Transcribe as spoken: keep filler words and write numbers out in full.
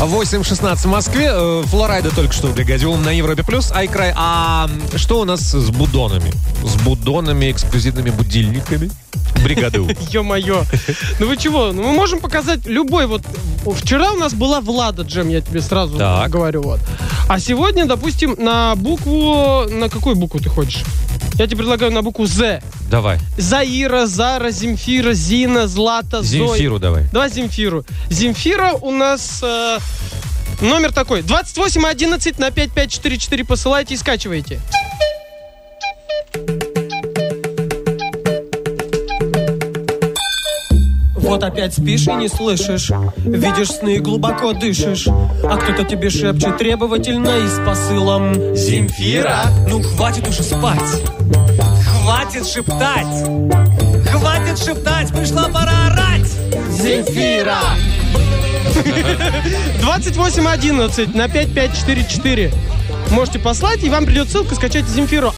восемь шестнадцать в Москве. Флорайда только что угодил на Европе плюс. Айкрай. А что у нас с будонами? С будонами, эксклюзивными будильниками? Бригаду. Ё-моё. Ну вы чего? Ну мы можем показать любой. Вот вчера у нас была Влада Джем, я тебе сразу так. говорю. Вот. А сегодня, допустим, на букву... На какую букву ты хочешь? Я тебе предлагаю на букву З. Давай. Заира, Зара, Земфира, Зина, Злата, Зоя. Земфиру давай. Давай Земфиру. Земфира у нас э, номер такой. двадцать восемь одиннадцать на пять пять четыре четыре посылайте и скачивайте. Вот опять спишь и не слышишь. Видишь сны и глубоко дышишь. А кто-то тебе шепчет требовательно и с посылом: Земфира, ну хватит уже спать. Хватит шептать. Хватит шептать, пришла пора орать. Земфира! двадцать восемь одиннадцать на пять пять четыре четыре. Можете послать, и вам придет ссылка, скачайте Земфиру.